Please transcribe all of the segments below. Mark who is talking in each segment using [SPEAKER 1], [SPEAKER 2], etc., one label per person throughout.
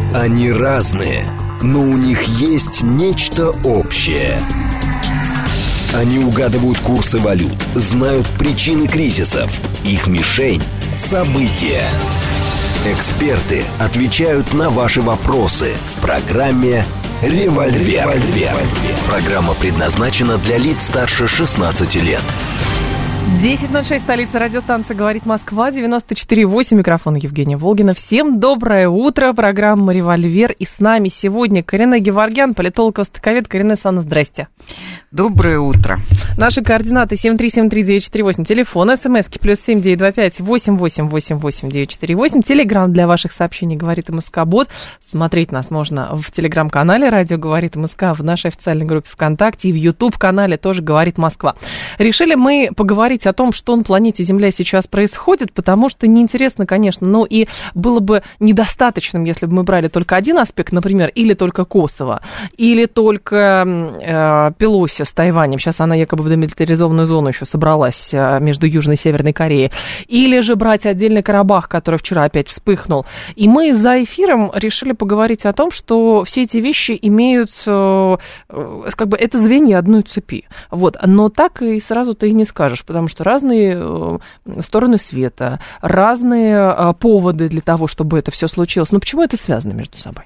[SPEAKER 1] Они разные, но у них есть нечто общее. Они угадывают курсы валют, знают причины кризисов. Их мишень – события. Эксперты отвечают на ваши вопросы в программе «Револьвер». Программа предназначена для лиц старше 16 лет.
[SPEAKER 2] 10:06, столица, радиостанция «Говорит Москва», 94,8, микрофон Евгения Волгина. Всем доброе утро, программа «Револьвер». И с нами сегодня Каринэ Геворгян, политолог-востоковед. Каринэ Санна, здрасте.
[SPEAKER 3] Доброе утро.
[SPEAKER 2] Наши координаты 7373948, телефон, смски +7 925 8888 948, телеграм для ваших сообщений «Говорит МСК-бот». Смотреть нас можно в телеграм-канале «Радио Говорит МСК», в нашей официальной группе ВКонтакте и в YouTube-канале тоже «Говорит Москва». Решили мы поговорить о том, что на планете Земля сейчас происходит, потому что неинтересно, конечно, но и было бы недостаточным, если бы мы брали только один аспект, например, или только Косово, или только Пелоси с Тайванем, сейчас она якобы в демилитаризованную зону еще собралась между Южной и Северной Кореей, или же брать отдельный Карабах, который вчера опять вспыхнул. И мы за эфиром решили поговорить о том, что все эти вещи имеют, как бы, это звенья одной цепи. Вот. Но так и сразу-то и не скажешь, потому что разные стороны света, разные поводы для того, чтобы это все случилось. Но почему это связано между собой?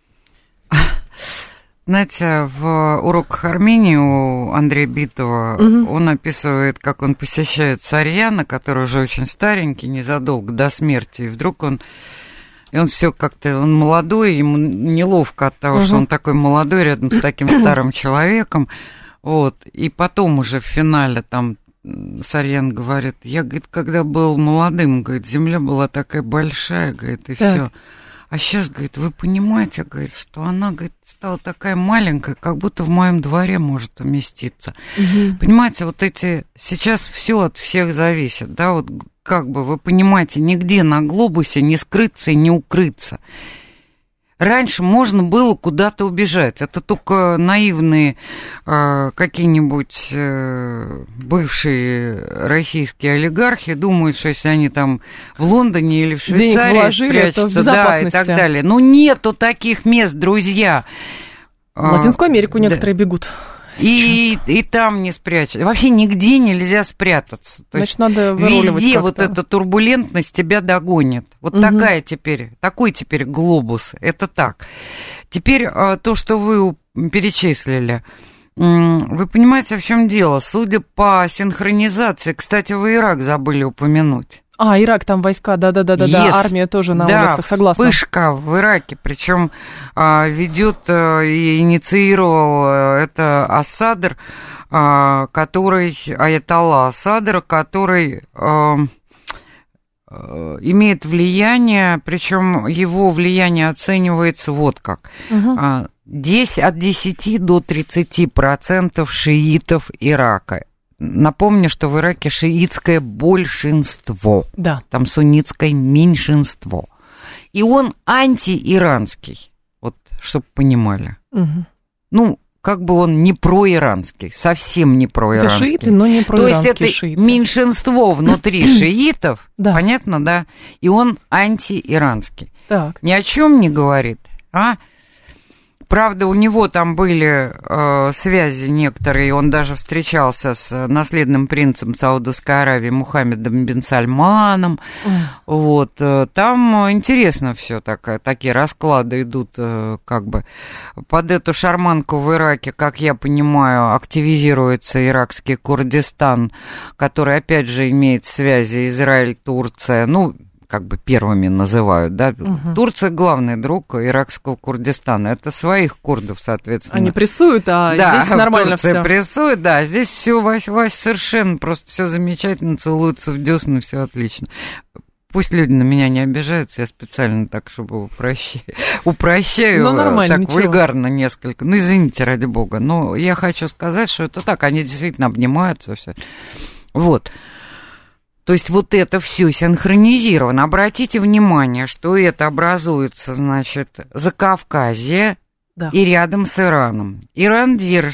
[SPEAKER 3] Знаете, в уроках Армении у Андрея Битова он описывает, как он посещает Сарьяна, который уже очень старенький, незадолго до смерти, и вдруг он все как-то, он молодой, ему неловко от того, что он такой молодой рядом с таким старым человеком, вот, и потом уже в финале там Сарьян говорит, я, говорит, когда был молодым, говорит, земля была такая большая, говорит, и все. А сейчас, говорит, вы понимаете, говорит, что она, говорит, стала такая маленькая, как будто в моем дворе может уместиться. Понимаете, вот эти, сейчас все от всех зависит, да, вот как бы вы понимаете, нигде на глобусе не скрыться и не укрыться. Раньше можно было куда-то убежать. Это только наивные какие-нибудь бывшие российские олигархи думают, что если они там в Лондоне или в Швейцарии спрячутся, да, и так далее. Но нету таких мест, друзья.
[SPEAKER 2] В Латинскую Америку некоторые бегут.
[SPEAKER 3] И там не спрячешь. Вообще нигде нельзя спрятаться. То
[SPEAKER 2] Значит, надо выруливать
[SPEAKER 3] везде
[SPEAKER 2] как-то.
[SPEAKER 3] Вот эта турбулентность тебя догонит. Вот такой теперь глобус. Это так. Теперь то, что вы перечислили. Вы понимаете, в чем дело? Судя по синхронизации, кстати, вы Ирак забыли упомянуть.
[SPEAKER 2] Ирак, там войска, да, армия тоже на улицах, согласна.
[SPEAKER 3] Вспышка в Ираке, причем ведет и инициировал это Асадр, который, аятолла Асадр, который имеет влияние, причем его влияние оценивается вот как. От 10 до 30% шиитов Ирака. Напомню, что в Ираке шиитское большинство, там суннитское меньшинство. И он антииранский, вот, чтобы понимали. Ну, как бы он не проиранский, совсем не проиранский.
[SPEAKER 2] Это шииты, но не проиранские.
[SPEAKER 3] То есть это
[SPEAKER 2] шииты.
[SPEAKER 3] Меньшинство внутри шиитов, понятно, да? И он антииранский.
[SPEAKER 2] Так.
[SPEAKER 3] Ни о чем не говорит, а? Правда, у него там были связи некоторые, он даже встречался с наследным принцем Саудовской Аравии Мухаммедом бин Сальманом. Вот, там интересно все, такие расклады идут как бы. Под эту шарманку в Ираке, как я понимаю, активизируется иракский Курдистан, который, опять же, имеет связи Израиль-Турция, ну, как бы первыми называют, да. Турция главный друг иракского Курдистана. Это своих курдов, соответственно.
[SPEAKER 2] Они прессуют, здесь нормально все.
[SPEAKER 3] Турция прессует, да. Здесь все, Вась, совершенно просто все замечательно, целуются в десны, все отлично. Пусть люди на меня не обижаются, я специально так, чтобы упрощаю, так ничего. Вульгарно несколько. Ну, извините, ради бога. Но я хочу сказать, что это так, они действительно обнимаются, все. Вот. То есть вот это все синхронизировано. Обратите внимание, что это образуется, значит, Закавказье и рядом с Ираном. Иран держит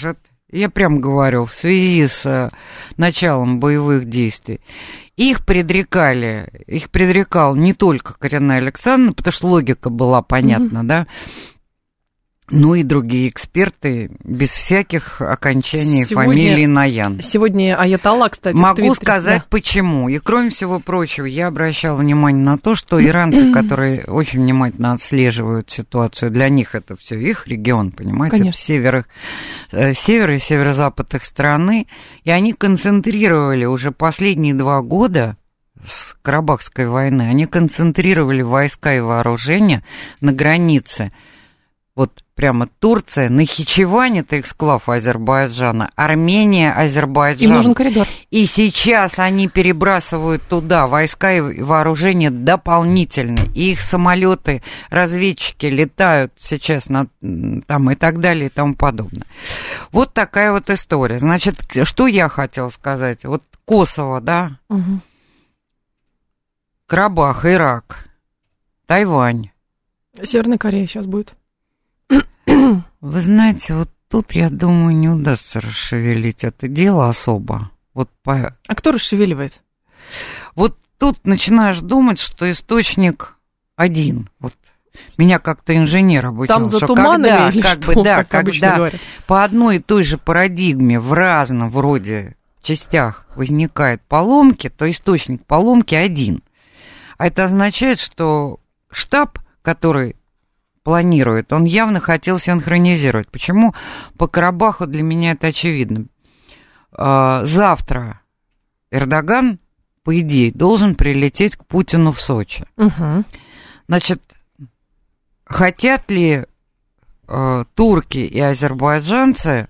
[SPEAKER 3] я прям говорю, в связи с началом боевых действий, их предрекал не только Карина Александровна, потому что логика была понятна, да, но и другие эксперты, без всяких окончаний фамилии на Ян.
[SPEAKER 2] Сегодня Аятолла, кстати,
[SPEAKER 3] могу сказать, почему. И, кроме всего прочего, я обращала внимание на то, что иранцы, которые очень внимательно отслеживают ситуацию, для них это все их регион, понимаете,
[SPEAKER 2] конечно.
[SPEAKER 3] Север и северо-запад их страны, и они концентрировали уже последние 2 года с Карабахской войны, они концентрировали войска и вооружения на границе. Вот прямо Турция, Нахичевань, это эксклав Азербайджана, Армения, Азербайджан.
[SPEAKER 2] Им нужен коридор.
[SPEAKER 3] И сейчас они перебрасывают туда войска и вооружение дополнительно. И их самолеты, разведчики летают сейчас там и так далее и тому подобное. Вот такая вот история. Значит, что я хотела сказать? Вот Косово, да?
[SPEAKER 2] Угу.
[SPEAKER 3] Карабах, Ирак, Тайвань.
[SPEAKER 2] Северная Корея сейчас будет.
[SPEAKER 3] Вы знаете, вот тут, я думаю, не удастся расшевелить это дело особо.
[SPEAKER 2] А кто расшевеливает?
[SPEAKER 3] Вот тут начинаешь думать, что источник один. Вот меня как-то инженер обучал.
[SPEAKER 2] Там за туманами или что,
[SPEAKER 3] как обычно говорят. По одной и той же парадигме в разном вроде частях возникают поломки, то источник поломки один. А это означает, что штаб, который планирует, он явно хотел синхронизировать. Почему? По Карабаху для меня это очевидно. Завтра Эрдоган, по идее, должен прилететь к Путину в Сочи.
[SPEAKER 2] Угу.
[SPEAKER 3] Значит, хотят ли турки и азербайджанцы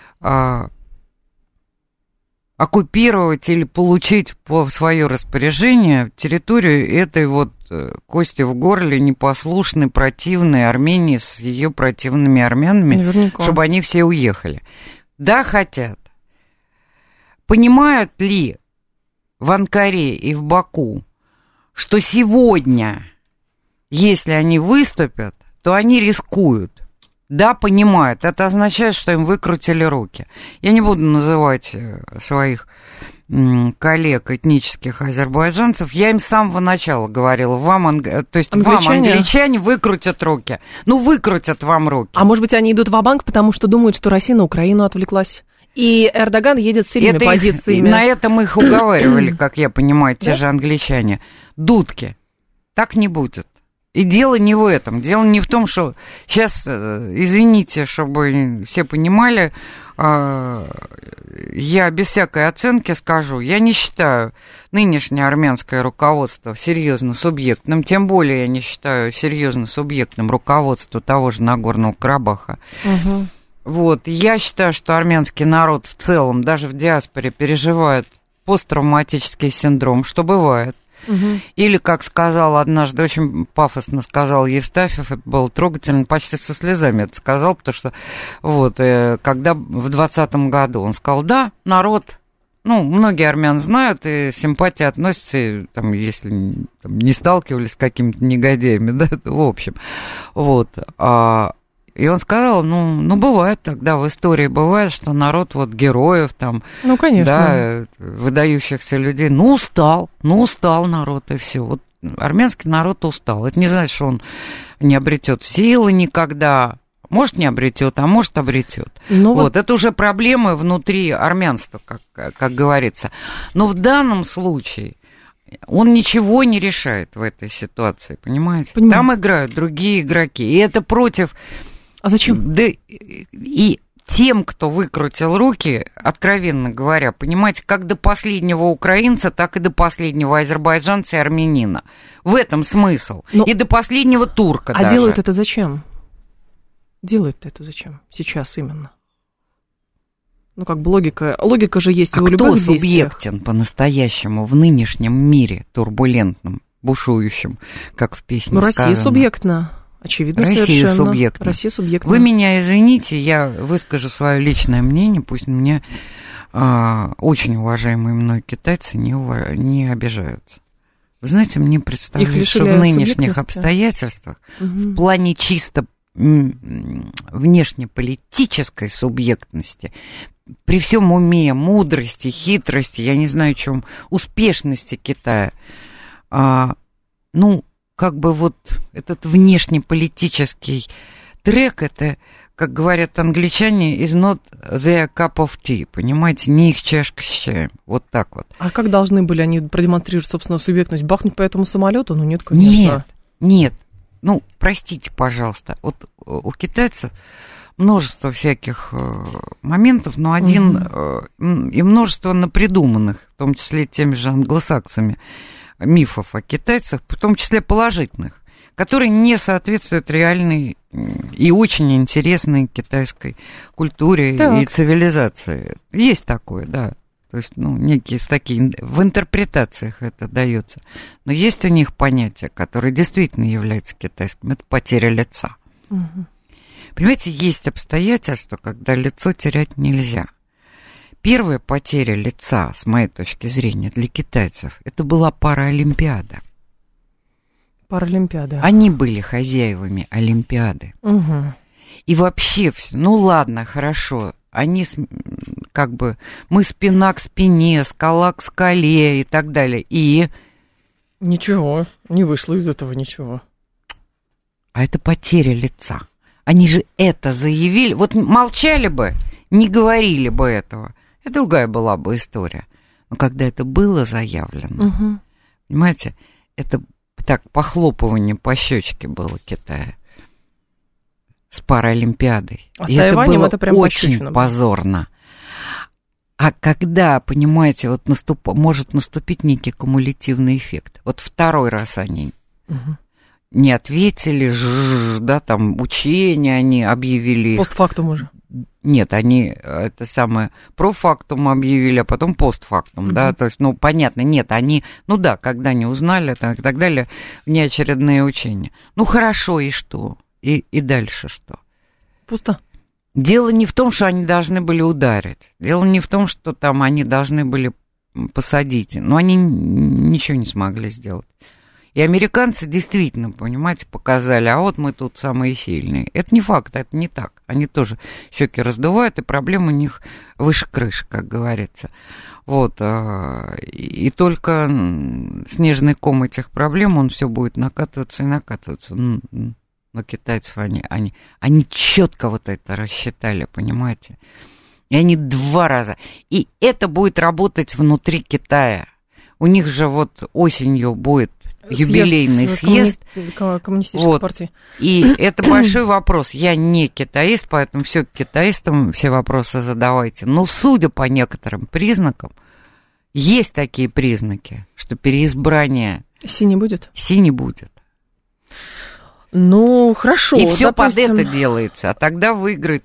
[SPEAKER 3] оккупировать или получить по свое распоряжение территорию этой вот кости в горле непослушной, противной Армении с ее противными армянами,
[SPEAKER 2] наверняка,
[SPEAKER 3] чтобы они все уехали? Да, хотят. Понимают ли в Анкаре и в Баку, что сегодня, если они выступят, то они рискуют? Да, понимают. Это означает, что им выкрутили руки. Я не буду называть своих коллег этнических азербайджанцев. Я им с самого начала говорила, вам, англичане, выкрутят руки. Ну, выкрутят вам руки.
[SPEAKER 2] А может быть, они идут ва-банк, потому что думают, что Россия на Украину отвлеклась? И Эрдоган едет с сильными позициями.
[SPEAKER 3] На этом их уговаривали, как я понимаю, те же англичане. Дудки. Так не будет. И дело не в этом. Дело не в том, что... Сейчас, извините, чтобы все понимали, я без всякой оценки скажу, я не считаю нынешнее армянское руководство серьезно субъектным, тем более я не считаю серьезно субъектным руководство того же Нагорного Карабаха.
[SPEAKER 2] Угу.
[SPEAKER 3] Вот, я считаю, что армянский народ в целом, даже в диаспоре, переживает посттравматический синдром, что бывает. Угу. Или, как сказал однажды, очень пафосно сказал Евстафьев, это было трогательно, почти со слезами это сказал, потому что вот, когда в 2020 году он сказал, да, народ, ну, многие армян знают, и симпатии относятся, и, там, если там, не сталкивались с какими-то негодяями, да, в общем, вот, и он сказал, ну, бывает тогда, в истории бывает, что народ вот героев там,
[SPEAKER 2] ну, конечно,
[SPEAKER 3] да, выдающихся людей, устал народ, и все. Вот армянский народ устал. Это не значит, что он не обретет силы никогда. Может, не обретет, а может, обретет. Вот, это уже проблемы внутри армянства, как говорится. Но в данном случае он ничего не решает в этой ситуации, понимаете?
[SPEAKER 2] Понимаю.
[SPEAKER 3] Там играют другие игроки, и это против...
[SPEAKER 2] А зачем?
[SPEAKER 3] Да, и тем, кто выкрутил руки, откровенно говоря, понимаете, как до последнего украинца, так и до последнего азербайджанца и армянина. В этом смысл. И до последнего турка даже.
[SPEAKER 2] А делают это зачем? Делают это зачем? Сейчас именно. Ну, как бы логика же есть и у любых действий.
[SPEAKER 3] Кто субъектен по-настоящему в нынешнем мире турбулентном, бушующем, как в песне сказано?
[SPEAKER 2] Россия субъектна. Очевидно,
[SPEAKER 3] Россия
[SPEAKER 2] совершенно.
[SPEAKER 3] Россия субъектна. Вы меня извините, я выскажу свое личное мнение, пусть меня очень уважаемые мной китайцы не обижаются. Вы знаете, мне представляется, что в нынешних обстоятельствах, в плане чисто внешнеполитической субъектности, при всем уме, мудрости, хитрости, я не знаю, чем, успешности Китая, ну, как бы вот этот внешнеполитический трек, это, как говорят англичане, is not their cup of tea, понимаете, не их чашка с чаем, вот так вот.
[SPEAKER 2] А как должны были они продемонстрировать собственную субъектность? Бахнуть по этому самолету? Ну, нет, конечно.
[SPEAKER 3] Нет, ну, простите, пожалуйста, вот у китайцев множество всяких моментов, но один и множество напридуманных, в том числе теми же англосаксами, мифов о китайцах, в том числе положительных, которые не соответствуют реальной и очень интересной китайской культуре и цивилизации. Есть такое, да. То есть, ну, некие такие, в интерпретациях это дается. Но есть у них понятие, которое действительно является китайским, это потеря лица.
[SPEAKER 2] Угу.
[SPEAKER 3] Понимаете, есть обстоятельства, когда лицо терять нельзя. Первая потеря лица, с моей точки зрения, для китайцев, это была Паралимпиада.
[SPEAKER 2] Паралимпиада.
[SPEAKER 3] Они были хозяевами Олимпиады.
[SPEAKER 2] Угу.
[SPEAKER 3] И вообще, ну ладно, хорошо, они как бы, мы спина к спине, скала к скале и так далее. И...
[SPEAKER 2] Ничего, не вышло из этого ничего.
[SPEAKER 3] А это потеря лица. Они же это заявили. Вот молчали бы, не говорили бы этого. Это другая была бы история. Но когда это было заявлено, понимаете, это так похлопывание по щечке было Китая с Паралимпиадой.
[SPEAKER 2] А
[SPEAKER 3] и
[SPEAKER 2] с Тайванем
[SPEAKER 3] это было
[SPEAKER 2] прям
[SPEAKER 3] очень позорно. А когда, понимаете, вот может наступить некий кумулятивный эффект. Вот второй раз они не ответили, да, там учения они объявили.
[SPEAKER 2] Постфактум уже.
[SPEAKER 3] Нет, они это самое профактум объявили, а потом постфактум, да, то есть, ну, понятно, нет, они, ну да, когда не узнали, так, и так далее, внеочередные учения. Ну, хорошо, и что? И дальше что?
[SPEAKER 2] Пусто.
[SPEAKER 3] Дело не в том, что они должны были ударить, дело не в том, что там они должны были посадить, но они ничего не смогли сделать. И американцы действительно, понимаете, показали, а вот мы тут самые сильные. Это не факт, это не так. Они тоже щеки раздувают, и проблем у них выше крыши, как говорится. Вот. И только снежный ком этих проблем, он все будет накатываться и накатываться. Но китайцев они четко вот это рассчитали, понимаете? И они 2 раза. И это будет работать внутри Китая. У них же вот осенью будет юбилейный съезд
[SPEAKER 2] коммунистической партии.
[SPEAKER 3] И это большой вопрос. Я не китаист, поэтому все китаистам все вопросы задавайте. Но судя по некоторым признакам, есть такие признаки, что переизбрание
[SPEAKER 2] Си не будет. Ну, хорошо.
[SPEAKER 3] И все под это делается, а тогда выиграет,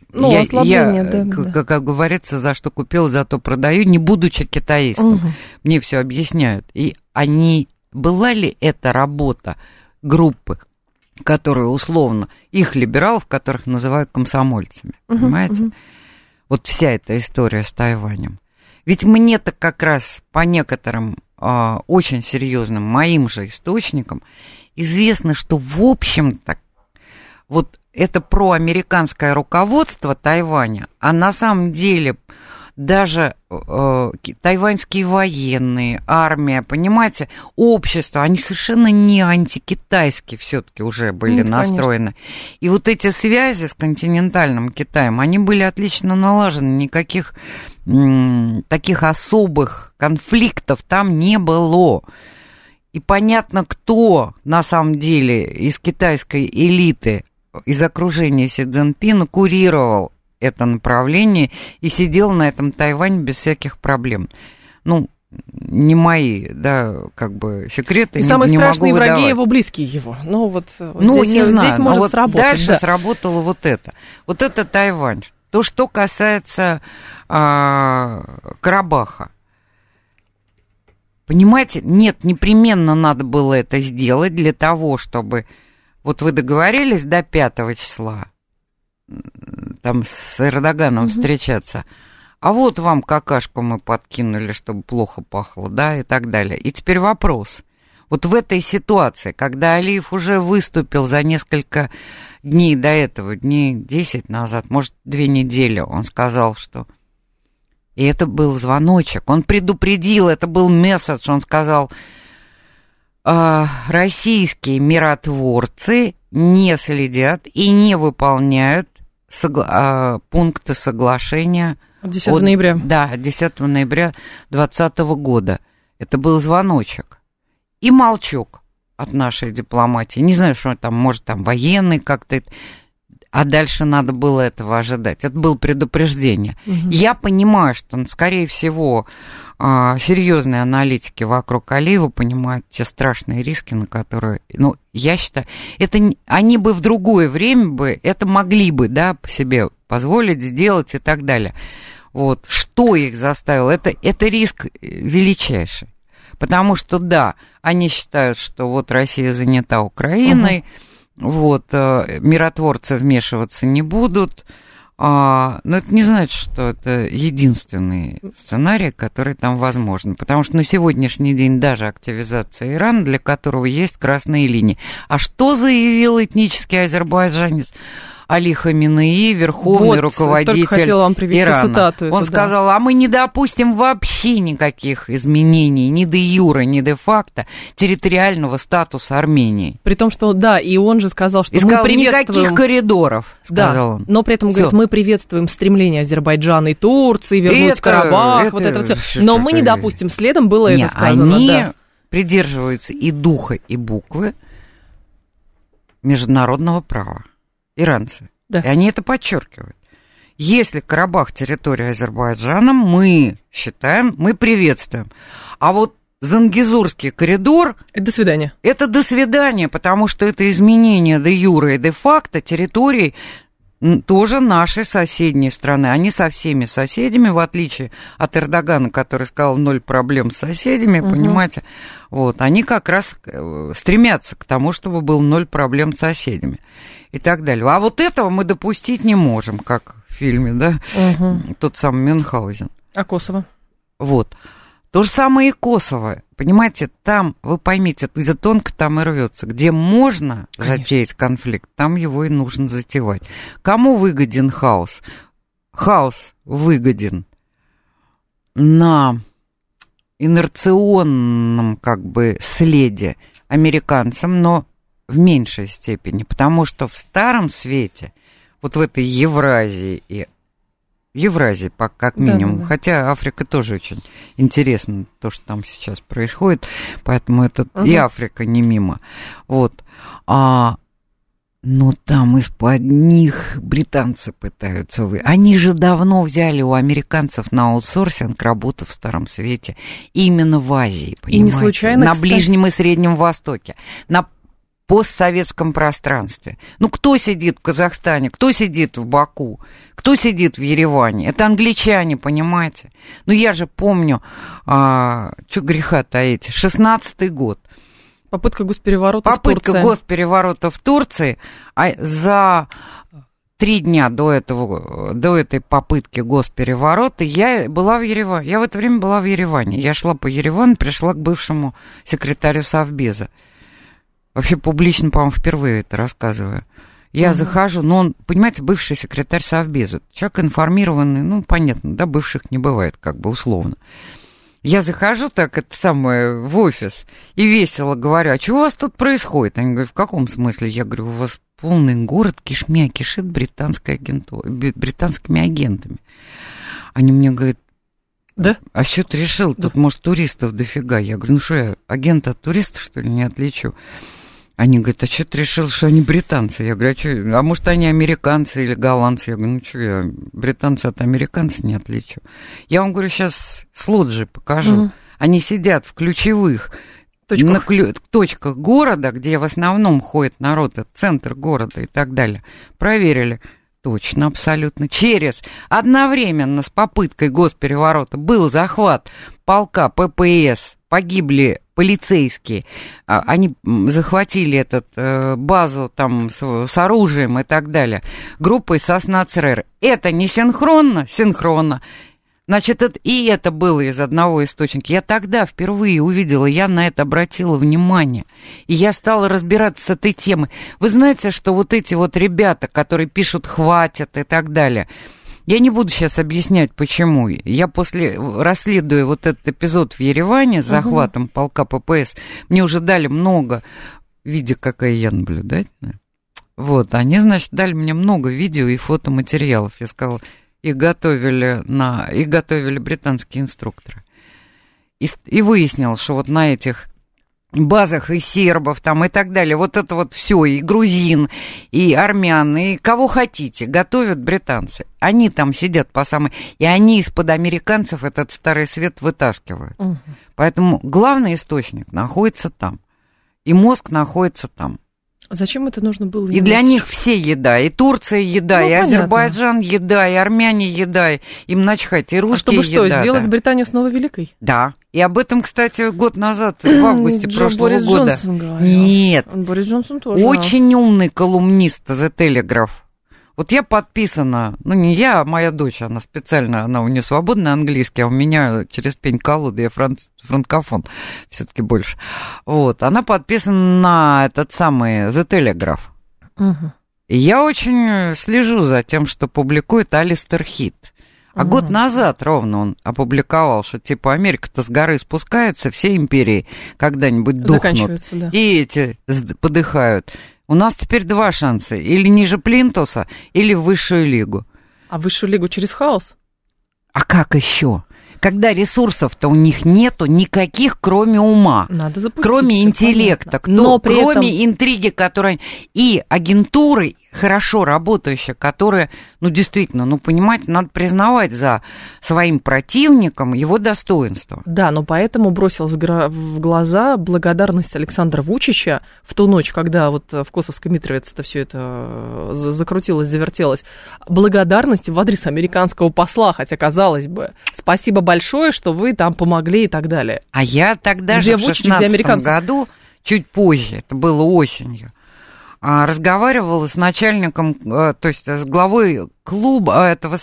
[SPEAKER 3] как говорится, за что купил, за то продаю, не будучи китаистом. Мне все объясняют. И была ли это работа группы, которые условно, их либералов, которых называют комсомольцами, понимаете? Вот вся эта история с Тайванем. Ведь мне-то как раз по некоторым очень серьезным моим же источникам известно, что в общем-то вот это проамериканское руководство Тайваня, а на самом деле даже тайваньские военные, армия, понимаете, общество, они совершенно не антикитайские все-таки уже были настроены. Конечно. И вот эти связи с континентальным Китаем, они были отлично налажены, никаких таких особых конфликтов там не было. И понятно, кто на самом деле из китайской элиты, из окружения Си Цзиньпина курировал это направление и сидел на этом Тайване без всяких проблем. Ну, не мои, да, как бы секреты.
[SPEAKER 2] И
[SPEAKER 3] не,
[SPEAKER 2] самые
[SPEAKER 3] не
[SPEAKER 2] страшные
[SPEAKER 3] могу
[SPEAKER 2] враги
[SPEAKER 3] выдавать.
[SPEAKER 2] его близкие его. Ну, вот
[SPEAKER 3] здесь, не знаю,
[SPEAKER 2] здесь может
[SPEAKER 3] вот
[SPEAKER 2] сработать.
[SPEAKER 3] Дальше сработало вот это. Вот это Тайвань. То, что касается Карабаха. Понимаете, нет, непременно надо было это сделать для того, чтобы... Вот вы договорились до 5 числа там с Эрдоганом встречаться, а вот вам какашку мы подкинули, чтобы плохо пахло, да, и так далее. И теперь вопрос. Вот в этой ситуации, когда Алиев уже выступил за несколько дней до этого, дней 10 назад, может, 2 недели, он сказал, что... И это был звоночек, он предупредил, это был месседж, он сказал, российские миротворцы не следят и не выполняют пункты соглашения
[SPEAKER 2] 10 ноября.
[SPEAKER 3] Да, 10 ноября 2020 года. Это был звоночек. И молчок от нашей дипломатии. Не знаю, что там, может, там военный как-то... А дальше надо было этого ожидать. Это было предупреждение. Угу. Я понимаю, что, скорее всего, серьезные аналитики вокруг Алиева понимают те страшные риски, на которые... Ну, я считаю, это они бы в другое время бы это могли бы, да, по себе позволить сделать и так далее. Вот. Что их заставило? Это риск величайший. Потому что, да, они считают, что вот Россия занята Украиной, вот, миротворцы вмешиваться не будут, но это не значит, что это единственный сценарий, который там возможен, потому что на сегодняшний день даже активизация Ирана, для которого есть красные линии. А что заявил этнический азербайджанец Али Хаминеи, верховный руководитель Ирана?
[SPEAKER 2] Цитату эту,
[SPEAKER 3] он сказал, а мы не допустим вообще никаких изменений ни де юре, ни де факто территориального статуса Армении.
[SPEAKER 2] При том, что, да, и он же сказал, что
[SPEAKER 3] мы приветствуем... никаких коридоров, сказал он.
[SPEAKER 2] Но при этом, говорит, мы приветствуем стремление Азербайджана и Турции вернуть Карабах, вот это все. Но мы не допустим, следом было это сказано.
[SPEAKER 3] Они придерживаются и духа, и буквы международного права. Иранцы. Да. И они это подчеркивают. Если Карабах территория Азербайджана, мы считаем, мы приветствуем. А вот Зангезурский коридор...
[SPEAKER 2] Это до свидания.
[SPEAKER 3] Это до свидания, потому что это изменение де юре и де факто территорий тоже нашей соседней страны. Они со всеми соседями, в отличие от Эрдогана, который сказал 0 проблем с соседями, понимаете, вот, они как раз стремятся к тому, чтобы был 0 проблем с соседями и так далее. А вот этого мы допустить не можем, как в фильме, да, тот самый Мюнхгаузен.
[SPEAKER 2] А Косово?
[SPEAKER 3] Вот. То же самое и Косово. Понимаете, там, вы поймите, где тонко, там и рвется. Где можно затеять конфликт, там его и нужно затевать. Кому выгоден хаос? Хаос выгоден на инерционном, как бы, следе американцам, но в меньшей степени, потому что в Старом Свете, вот в этой Евразии как минимум, да. Хотя Африка тоже очень интересно, то, что там сейчас происходит, поэтому это и Африка не мимо, вот, но там из-под них британцы пытаются они же давно взяли у американцев на аутсорсинг работу в Старом Свете, именно в Азии, понимаете, и не случайно, на Ближнем и Среднем Востоке, на постсоветском пространстве. Ну, кто сидит в Казахстане, кто сидит в Баку, кто сидит в Ереване? Это англичане, понимаете? Ну, я же помню, что греха таить, 16-й год.
[SPEAKER 2] Попытка госпереворота в Турции.
[SPEAKER 3] Попытка госпереворота в Турции. За 3 дня до этой попытки госпереворота я была в Ереване. Я в это время была в Ереване. Я шла по Еревану, пришла к бывшему секретарю Совбеза. Вообще публично, по-моему, впервые это рассказываю. Я захожу, но он, понимаете, бывший секретарь Совбеза. Человек информированный, ну, понятно, да, бывших не бывает, как бы условно. Я захожу так, это самое, в офис и весело говорю, а что у вас тут происходит? Они говорят, в каком смысле? Я говорю, у вас полный город кишмя кишит британскими агентами. Они мне говорят, да? А что ты решил? Тут, может, туристов дофига. Я говорю, ну что, я агента от туристов, что ли, не отличу? Они говорят, а что ты решил, что они британцы? Я говорю, а может, они американцы или голландцы? Я говорю, ну что, я британца от американца не отличу. Я вам говорю, сейчас слоджи покажу. Они сидят в ключевых точках города, где в основном ходит народ, это центр города и так далее. Проверили. Точно, абсолютно. Одновременно с попыткой госпереворота был захват полка ППС, погибли полицейские, они захватили базу там с оружием и так далее, группой Сосна ЦРР. Это не синхронно? Синхронно. Значит, это было из одного источника. Я тогда впервые увидела, я на это обратила внимание. И я стала разбираться с этой темой. Вы знаете, что вот эти вот ребята, которые пишут «хватит» и так далее, я не буду сейчас объяснять, почему. Я расследуя вот этот эпизод в Ереване с захватом полка ППС, мне уже дали много, видя, какая я наблюдательная. Вот, они, значит, дали мне много видео и фотоматериалов. Я сказала... Их готовили британские инструкторы. И выяснилось, что вот на этих базах и сербов там и так далее, вот это вот все, и грузин, и армян, и кого хотите, готовят британцы. Они там сидят по самой... И они из-под американцев этот Старый Свет вытаскивают. Поэтому главный источник находится там. И мозг находится там.
[SPEAKER 2] Зачем это нужно было?
[SPEAKER 3] И для них все еда, и Турция еда, и понятно. Азербайджан еда, и армяне еда, им начхать, и русские еда.
[SPEAKER 2] А чтобы что, сделать Британию снова великой?
[SPEAKER 3] Да. И об этом, кстати, год назад, в августе прошлого
[SPEAKER 2] Борис
[SPEAKER 3] года.
[SPEAKER 2] Джонсон говорил.
[SPEAKER 3] Нет.
[SPEAKER 2] Борис Джонсон тоже.
[SPEAKER 3] Очень умный колумнист The Telegraph. Вот я подписана, ну не я, а моя дочь, она специально, она у нее свободный английский, а у меня через пень-колоду, я франкофон все-таки больше. Вот, она подписана на этот самый The Telegraph. И я очень слежу за тем, что публикует Алистер Хит. А год назад ровно он опубликовал, что типа Америка-то с горы спускается, все империи когда-нибудь дохнут, да. И эти подыхают. У нас теперь два шанса. Или ниже плинтуса, или в высшую лигу.
[SPEAKER 2] А высшую лигу через хаос?
[SPEAKER 3] А как еще? Когда ресурсов-то у них нету никаких, кроме ума.
[SPEAKER 2] Надо запустить.
[SPEAKER 3] Кроме интеллекта. Кроме интриги, которая... И агентуры, хорошо работающие, которые, ну, действительно, ну, понимаете, надо признавать за своим противником его достоинство.
[SPEAKER 2] Да, но поэтому бросилась в глаза благодарность Александра Вучича в ту ночь, когда вот в Косовской Митровице-то все это закрутилось, завертелось. Благодарность в адрес американского посла, хотя, казалось бы, спасибо большое, что вы там помогли и так далее.
[SPEAKER 3] А я тогда же в 16-м году, чуть позже, это было осенью, разговаривала с начальником, то есть с главой клуба этого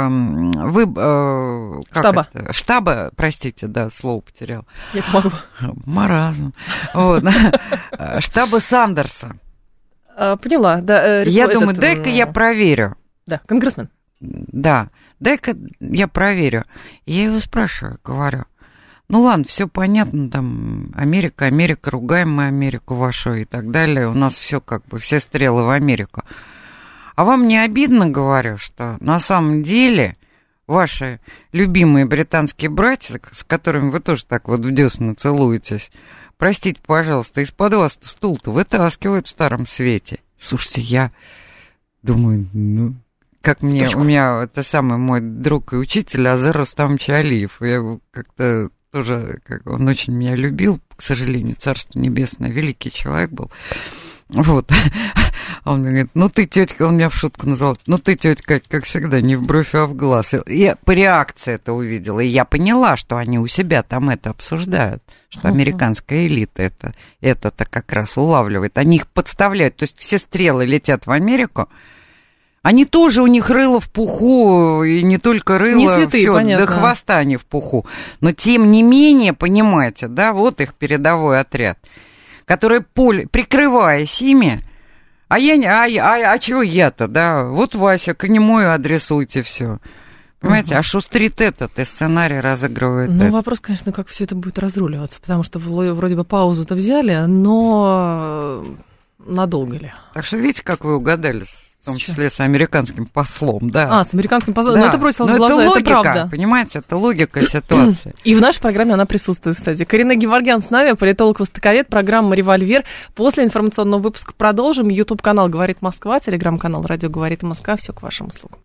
[SPEAKER 3] самого штаба, простите, да, слово потерял.
[SPEAKER 2] Я помогу.
[SPEAKER 3] Маразм. Вот. Штаба Сандерса.
[SPEAKER 2] Поняла, да.
[SPEAKER 3] Я думаю, дай-ка я проверю.
[SPEAKER 2] Да, конгрессмен.
[SPEAKER 3] Да, дай-ка я проверю. Я его спрашиваю, говорю. Ну ладно, все понятно, там Америка, ругаем мы Америку вашу и так далее. У нас все как бы, все стрелы в Америку. А вам не обидно, говорю, что на самом деле ваши любимые британские братья, с которыми вы тоже так вот в десны целуетесь, простите, пожалуйста, из-под вас стул-то вытаскивают в Старом Свете. Слушайте, я думаю, ну... Как у меня это самый мой друг и учитель Азер Рустамович Алиев. Я его как-то тоже, он очень меня любил, к сожалению, Царство Небесное, великий человек был. Вот. Он мне говорит, ну ты, тетя, он меня в шутку назвал, ну ты, тетя Кать, как всегда, не в бровь, а в глаз. И я по реакции это увидела, и я поняла, что они у себя там это обсуждают, что американская элита это-то как раз улавливает. Они их подставляют, то есть все стрелы летят в Америку. Они тоже, у них рыло в пуху, и не только рыло, все, до хвоста они в пуху. Но тем не менее, понимаете, да, вот их передовой отряд, который, прикрываясь ими, а чего я-то, да, вот Вася, к нему и адресуйте все. Понимаете, а шустрит этот, и сценарий разыгрывает.
[SPEAKER 2] Ну, вопрос, конечно, как все это будет разруливаться, потому что вроде бы паузу-то взяли, но надолго ли?
[SPEAKER 3] Так что видите, как вы угадали, в том числе с американским послом, да.
[SPEAKER 2] С американским послом, да. Но это бросилось в глаза,
[SPEAKER 3] это логика,
[SPEAKER 2] это правда.
[SPEAKER 3] Понимаете, это логика ситуации.
[SPEAKER 2] И в нашей программе она присутствует, кстати. Карина Геворгян с нами, политолог-востоковед, программа «Револьвер». После информационного выпуска продолжим. YouTube-канал «Говорит Москва», телеграм-канал «Радио Говорит Москва». Все к вашим услугам.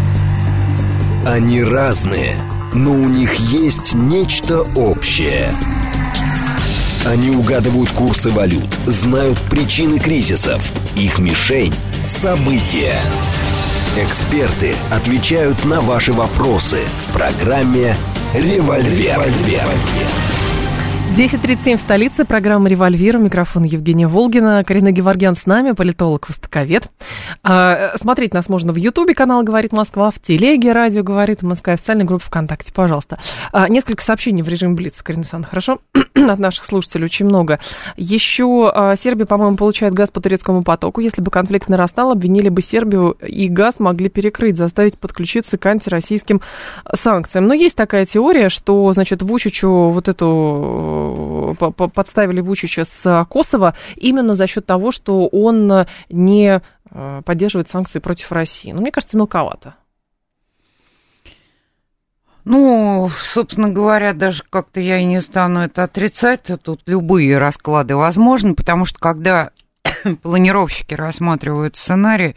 [SPEAKER 1] Они разные, но у них есть нечто общее. Они угадывают курсы валют, знают причины кризисов. Их мишень – события. Эксперты отвечают на ваши вопросы в программе «Револьвер».
[SPEAKER 2] 10:37 в столице. Программа «Револьвер». Микрофон Евгения Волгина. Карина Геворгян с нами, политолог, востоковед. Смотреть нас можно в Ютубе, канал «Говорит Москва», в Телеге, радио «Говорит Москва», официальной группе ВКонтакте, пожалуйста. Несколько сообщений в режиме Блиц, Карина Александровна, хорошо? От наших слушателей очень много. Еще Сербия, по-моему, получает газ по турецкому потоку. Если бы конфликт нарастал, обвинили бы Сербию, и газ могли перекрыть, заставить подключиться к антироссийским санкциям. Но есть такая теория, что, значит, Вучичу вот эту подставили Вучича с Косово именно за счет того, что он не поддерживает санкции против России. Но мне кажется, мелковато.
[SPEAKER 3] Ну, собственно говоря, даже как-то я и не стану это отрицать. Тут любые расклады возможны, потому что когда планировщики рассматривают сценарий,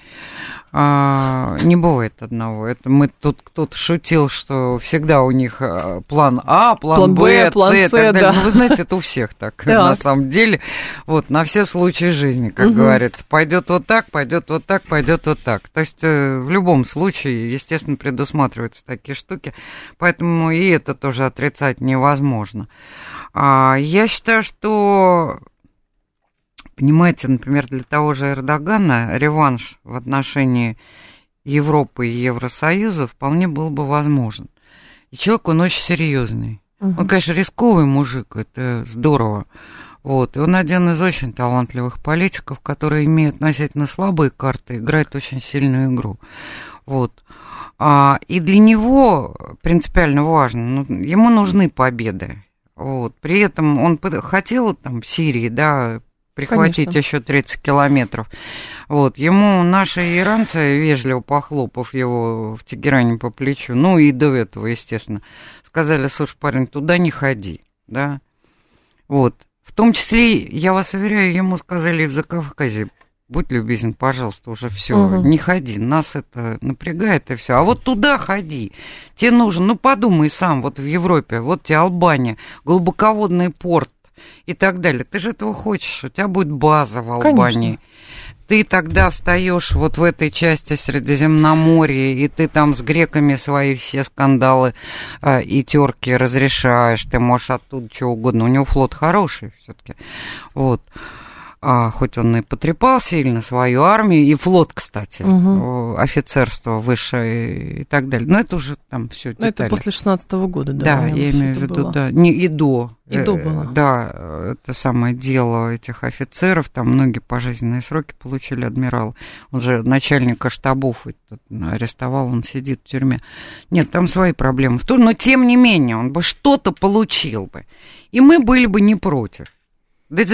[SPEAKER 3] не бывает одного. Это мы тут кто-то шутил, что всегда у них план А, план Б,
[SPEAKER 2] план
[SPEAKER 3] С и так далее.
[SPEAKER 2] Да.
[SPEAKER 3] Ну, вы знаете, это у всех так, на самом деле. Вот, на все случаи жизни, как говорится. Пойдет вот так, пойдет вот так, пойдет вот так. То есть в любом случае, естественно, предусматриваются такие штуки. Поэтому и это тоже отрицать невозможно. Я считаю, что... Понимаете, например, для того же Эрдогана реванш в отношении Европы и Евросоюза вполне был бы возможен. И человек, он очень серьезный. Он, конечно, рисковый мужик, это здорово. Вот. И он один из очень талантливых политиков, который, имея относительно слабые карты, играет очень сильную игру. Вот. И для него принципиально важно, ему нужны победы. Вот. При этом он хотел там в Сирии, да, прихватить еще 30 километров. Вот. Ему наши иранцы, вежливо похлопав его в Тегеране по плечу, ну и до этого, естественно, сказали: слушай, парень, туда не ходи, да. Вот. В том числе, я вас уверяю, ему сказали в Закавказье: будь любезен, пожалуйста, уже все, не ходи, нас это напрягает и все. А вот туда ходи, тебе нужен, ну подумай сам, вот в Европе, вот тебе Албания, глубоководный порт и так далее. Ты же этого хочешь, у тебя будет база в Албании. Конечно. Ты тогда встаешь вот в этой части Средиземноморья, и ты там с греками свои все скандалы и терки разрешаешь, ты можешь оттуда что угодно. У него флот хороший все-таки, вот. Хоть он и потрепал сильно свою армию, и флот, кстати, офицерство высшее и так далее. Но это уже там все детали.
[SPEAKER 2] Это после 16-го года, да?
[SPEAKER 3] Да, я имею в виду, да. Не, и до.
[SPEAKER 2] И до было.
[SPEAKER 3] Да, это самое дело этих офицеров, там многие пожизненные сроки получили адмирал. Он же начальника штабов арестовал, он сидит в тюрьме. Нет, там свои проблемы. Но тем не менее, он бы что-то получил бы. И мы были бы не против. Да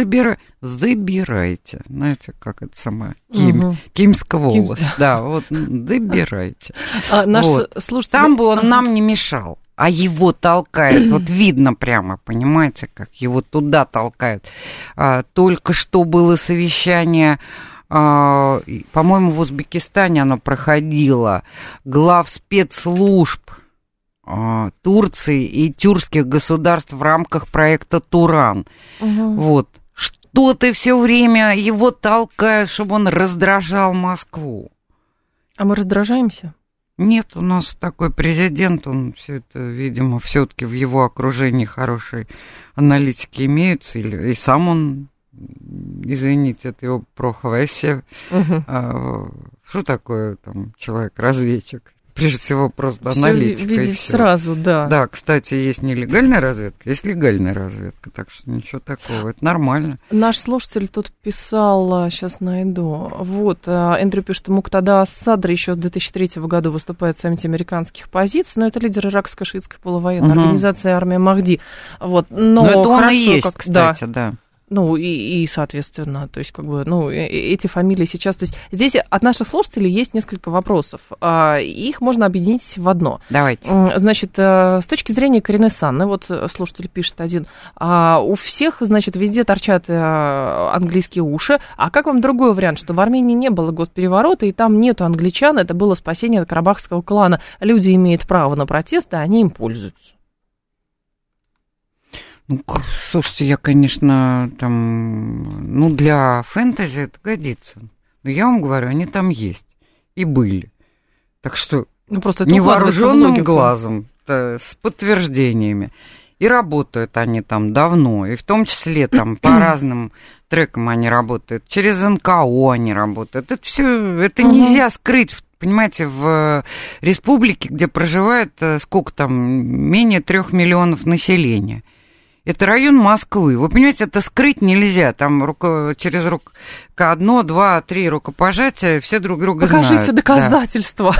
[SPEAKER 3] забирайте. Знаете, как это самое? Кимская волость. Да, вот, забирайте.
[SPEAKER 2] Наш слушатель...
[SPEAKER 3] Там бы он нам не мешал, а его толкают. Вот видно прямо, понимаете, как его туда толкают. Только что было совещание, по-моему, в Узбекистане оно проходило, глав спецслужб Турции и тюркских государств в рамках проекта «Туран». Вот. Что ты все время его толкаешь, чтобы он раздражал Москву?
[SPEAKER 2] А мы раздражаемся?
[SPEAKER 3] Нет, у нас такой президент, он все это, видимо, все-таки в его окружении хорошие аналитики имеются, и сам он, извините, это его профессия. Что такое там человек-разведчик? Прежде всего, просто аналитика.
[SPEAKER 2] Видеть сразу, да.
[SPEAKER 3] Да, кстати, есть нелегальная разведка, есть легальная разведка, так что ничего такого, это нормально.
[SPEAKER 2] Наш слушатель тут писал, сейчас найду, вот, Эндрю пишет, Муктада ас-Садр еще с 2003 года выступает в саммите американских позиций, но это лидер иракско-шиитской полувоенной организации «Армия Махди». Вот, но
[SPEAKER 3] это
[SPEAKER 2] хорошо,
[SPEAKER 3] он и есть, кстати, да.
[SPEAKER 2] Ну, и, соответственно, то есть, как бы, ну, эти фамилии сейчас... То есть, здесь от наших слушателей есть несколько вопросов. Их можно объединить в одно.
[SPEAKER 3] Давайте.
[SPEAKER 2] Значит, с точки зрения Карины Санны, вот слушатель пишет один, у всех, значит, везде торчат английские уши. А как вам другой вариант, что в Армении не было госпереворота, и там нету англичан, это было спасение карабахского клана. Люди имеют право на протесты, а они им пользуются.
[SPEAKER 3] Ну, слушайте, я, конечно, там, ну, для фэнтези это годится. Но я вам говорю, они там есть и были. Так что
[SPEAKER 2] ну, просто
[SPEAKER 3] невооруженным глазом, с подтверждениями. И работают они там давно, и в том числе там по разным трекам они работают, через НКО они работают. Это все, это нельзя скрыть, понимаете, в республике, где проживает, сколько там, менее 3 миллионов населения. Это район Москвы. Вы понимаете, это скрыть нельзя. Там через руку 1, 2, 3 рукопожатия все друг друга знают.
[SPEAKER 2] Покажите доказательства.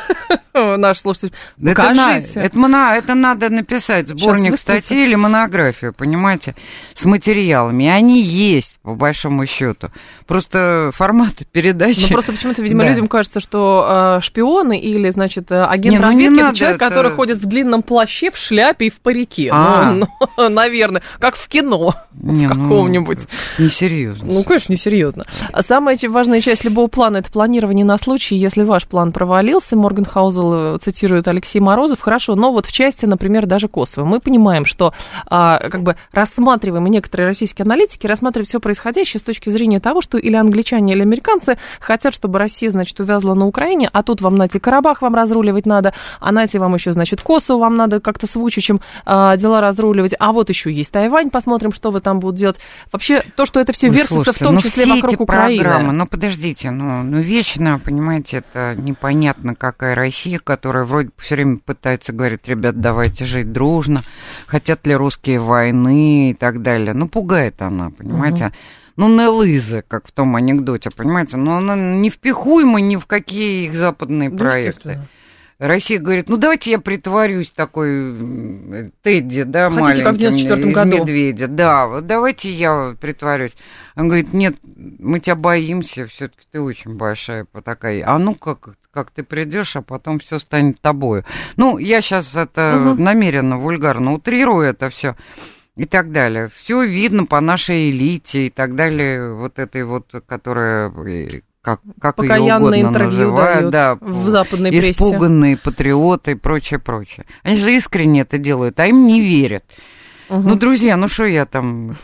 [SPEAKER 2] Наш слушатель, покажите.
[SPEAKER 3] Это надо написать сборник статей или монографию, понимаете, с материалами. И они есть, по большому счету. Просто формат передачи.
[SPEAKER 2] Ну, просто почему-то, видимо, людям кажется, что шпионы или, значит, агент разведки – это человек, который ходит в длинном плаще, в шляпе и в парике. Наверное, как в кино в каком-нибудь.
[SPEAKER 3] Несерьезно.
[SPEAKER 2] Ну, конечно, несерьезно. Самая важная часть любого плана – это планирование на случай, если ваш план провалился. Моргенхаузел цитирует Алексей Морозов. Хорошо, но вот в части, например, даже Косово. Мы понимаем, что как бы рассматриваем, и некоторые российские аналитики рассматривают все происходящее с точки зрения того, что или англичане, или американцы хотят, чтобы Россия, значит, увязла на Украине, а тут вам, нате, Карабах вам разруливать надо, а нате вам еще, значит, Косово вам надо как-то с Вучичем дела разруливать, а вот еще есть Тайвань, посмотрим, что вы там будут делать. Вообще, то, что это все вертится, в том числе вокруг Украины.
[SPEAKER 3] Программы, подождите, вечно, понимаете, это непонятно, какая Россия, которая вроде все время пытается говорить, ребят, давайте жить дружно, хотят ли русские войны и так далее. Пугает она, понимаете. Нелызы, как в том анекдоте, понимаете, она не впихуема ни в какие их западные проекты. Россия говорит, давайте я притворюсь такой Тедди, да,
[SPEAKER 2] хотите, маленьким, как в 94 году.
[SPEAKER 3] Медведя. Да, вот давайте я притворюсь. Он говорит, нет, мы тебя боимся, все-таки ты очень большая такая. Как ты придешь, а потом все станет тобою. Я сейчас это намеренно вульгарно утрирую это все. И так далее. Все видно по нашей элите и так далее, вот этой вот, которая, как ее угодно называют, да,
[SPEAKER 2] в западной прессе.
[SPEAKER 3] Испуганные патриоты и прочее. Они же искренне это делают, а им не верят. Друзья, что я там,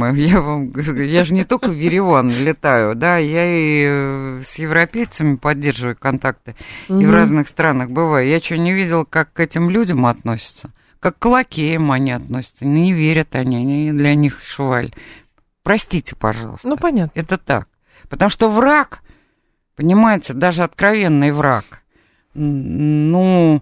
[SPEAKER 3] я же не только в Ереван летаю, да, я и с европейцами поддерживаю контакты, и в разных странах бываю. Я что, не видела, как к этим людям относятся? Как к лакеям они относятся, не верят они для них шваль. Простите, пожалуйста.
[SPEAKER 2] Понятно.
[SPEAKER 3] Это так. Потому что враг, понимаете, даже откровенный враг, его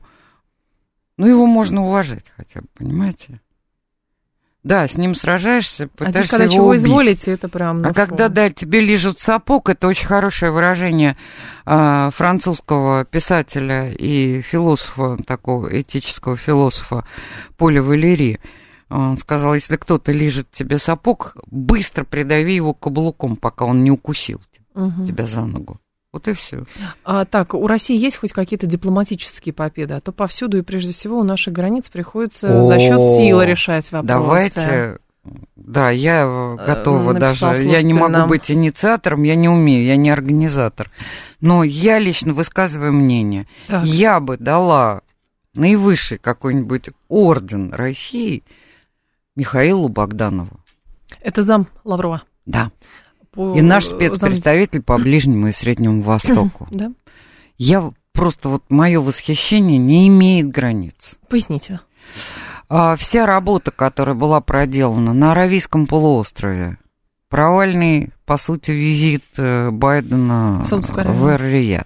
[SPEAKER 3] можно уважать хотя бы, понимаете? Да, с ним сражаешься, пытаешься его
[SPEAKER 2] чего
[SPEAKER 3] убить.
[SPEAKER 2] Изволите, это прям...
[SPEAKER 3] А когда, тебе лижут сапог, это очень хорошее выражение французского писателя и философа, такого этического философа Поля Валери. Он сказал, если кто-то лижет тебе сапог, быстро придави его каблуком, пока он не укусил тебя за ногу. Вот и все.
[SPEAKER 2] Так, у России есть хоть какие-то дипломатические победы? А то повсюду и прежде всего у наших границ приходится за счет силы решать вопросы.
[SPEAKER 3] Давайте. Да, я готова даже. Я не могу быть инициатором, я не умею, я не организатор. Но я лично высказываю мнение. Так. Я бы дала наивысший какой-нибудь орден России Михаилу Богданову.
[SPEAKER 2] Это зам Лаврова?
[SPEAKER 3] Да. И наш спецпредставитель по Ближнему и Среднему Востоку.
[SPEAKER 2] Да.
[SPEAKER 3] Я просто, мое восхищение не имеет границ.
[SPEAKER 2] Поясните.
[SPEAKER 3] Вся работа, которая была проделана на Аравийском полуострове, провальный, по сути, визит Байдена в Эр-Рияд,